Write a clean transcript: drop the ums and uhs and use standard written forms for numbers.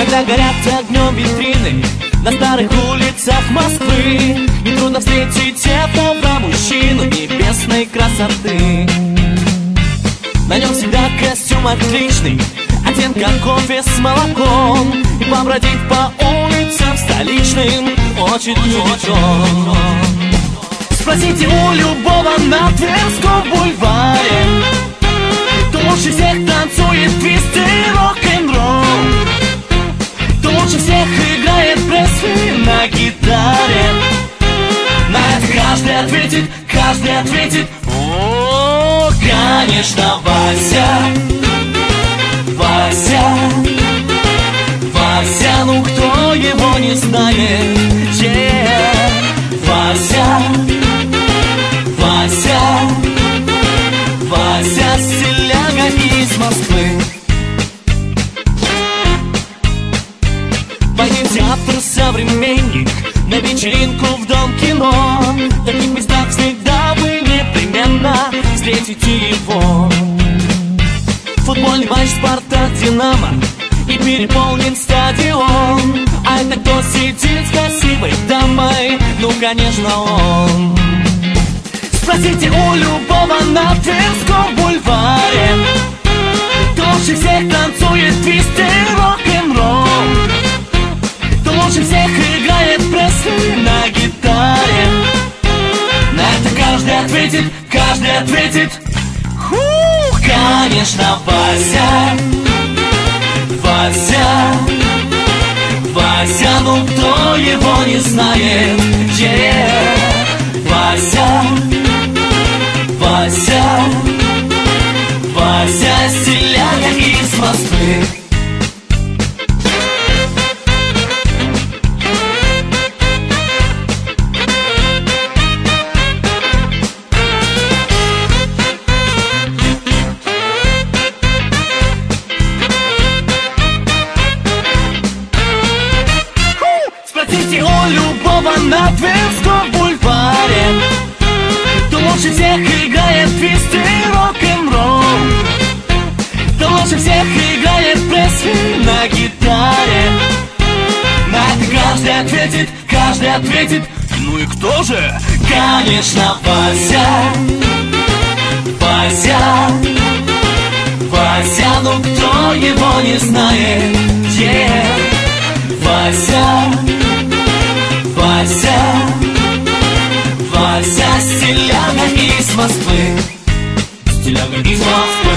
Когда горят огнем витрины на старых улицах Москвы, нетрудно встретить этого мужчину небесной красоты. На нем всегда костюм отличный, оттенка кофе с молоком, и побродить по улицам столичным очень любит он. Спросите у любого на Тверском бульваре, кто лучше всех танцует твист и рок-н-ролл, кто лучше всех играет Пресли на гитаре. На это каждый ответит, о, конечно, Вася. Вася, Вася, ну кто его не знает? Вася, Вася, Вася, селяга из Москвы. Пойдем в театр «Современник», на вечеринку в Дом кино. В таких местах всегда вы непременно встретите его. Футбольный матч «Спартак-Динамо» и переполнен стадион. А это кто сидит с красивой дамой? Ну, конечно, он. Спросите у любого на Тверском бульваре, кто лучше всех танцует твист и рок-н-ролл, кто лучше всех играет Пресли на гитаре. На это каждый ответит, конечно, Вася. Вася, Вася, ну кто его не знает? Вася, Вася, Вася, селяга из Москвы. Спросите у любого на Тверском бульваре, кто лучше всех играет твист и рок-н-ролл, кто лучше всех играет Пресли на гитаре. На это каждый ответит, ну и кто же? Конечно, Вася. Вася, Вася, ну кто его не знает? Вася, Вася, Вася, селяга из Москвы. Селяга из Москвы.